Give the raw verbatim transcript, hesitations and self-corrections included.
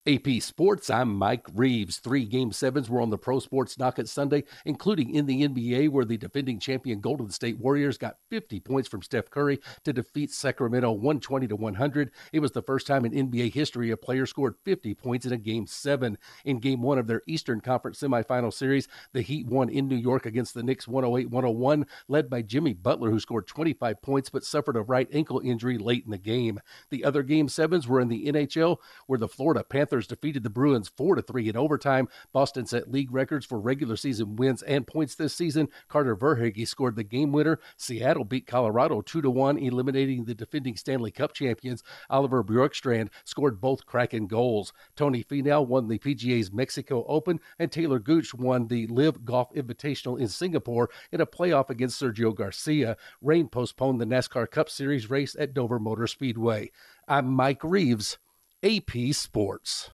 A P Sports, I'm Mike Reeves. Three Game sevens were on the Pro Sports docket Sunday, including in the N B A, where the defending champion Golden State Warriors got fifty points from Steph Curry to defeat Sacramento one twenty to one hundred. It was the first time in N B A history a player scored fifty points in a Game seven. In Game one of their Eastern Conference semifinal series, the Heat won in New York against the Knicks one oh eight to one oh one, led by Jimmy Butler, who scored twenty-five points but suffered a right ankle injury late in the game. The other Game sevens were in the N H L, where the Florida Panthers defeated the Bruins four to three in overtime. Boston set league records for regular season wins and points this season. Carter Verhaeghe scored the game winner. Seattle beat Colorado two to one, eliminating the defending Stanley Cup champions. Oliver Bjorkstrand scored both Kraken goals. Tony Finau won the P G A's Mexico Open, and Taylor Gooch won the Live Golf Invitational in Singapore in a playoff against Sergio Garcia. Rain postponed the NASCAR Cup Series race at Dover Motor Speedway. I'm Mike Reeves, A P Sports.